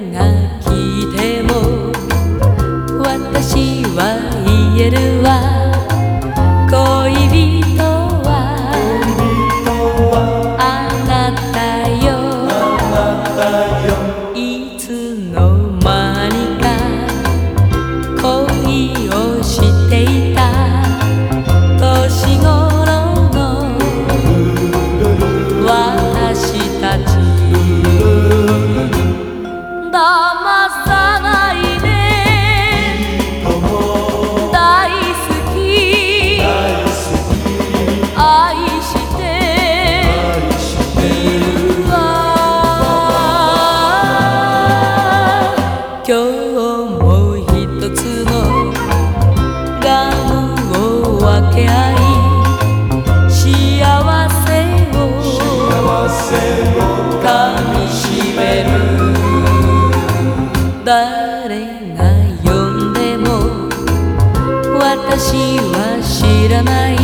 が来ても私は言えるわ。恋人はあなたよ。いつの間にか恋をしていた年頃の私たち。騙さないで、大好き愛しているわ。今日も一つのガムを分け合い幸せをかみしめる。誰が呼んでも私は知らない。